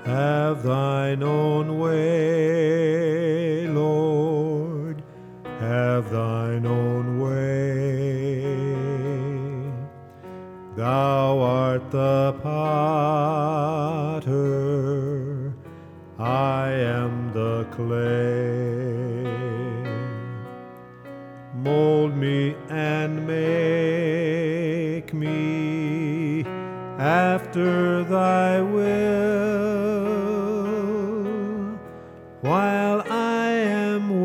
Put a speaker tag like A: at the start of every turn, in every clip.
A: Have thine own way, Lord, have thine own way. Thou art the potter, I am the clay. Mold me and make me after thy will, while I am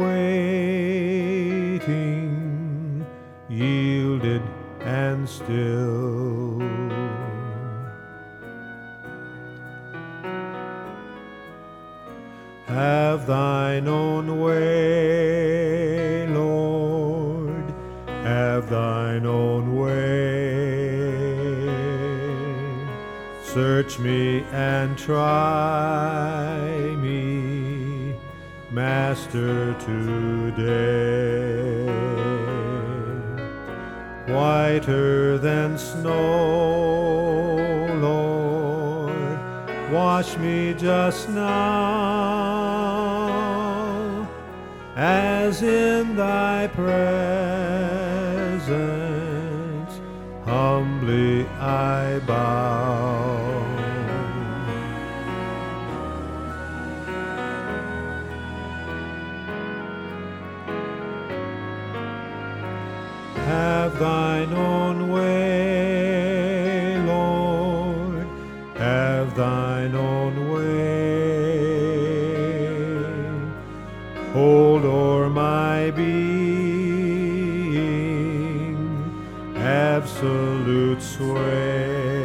A: waiting, yielded and still. Have thine own way, Lord, have thine own way. Search me and try me, Master, today. Whiter than snow, Lord, wash me just now, as in thy presence humbly I bow. Have thine own way, Lord, have thine own way. Hold o'er my being absolute sway.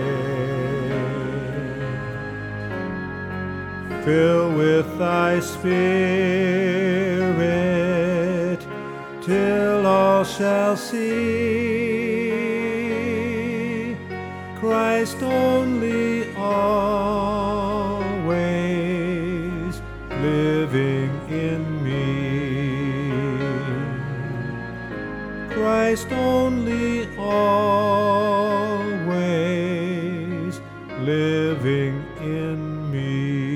A: Fill with thy Spirit till all shall see Christ only always living in me. Christ only always living in me.